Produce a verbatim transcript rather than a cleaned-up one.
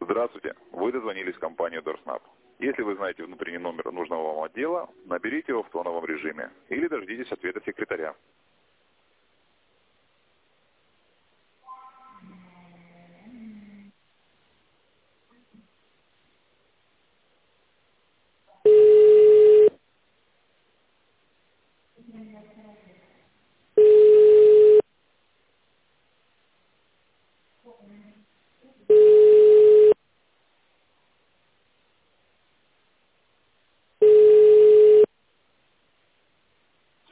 Здравствуйте. Вы дозвонились в компанию Дорснаб. Если вы знаете внутренний номер нужного вам отдела, наберите его в тоновом режиме или дождитесь ответа секретаря.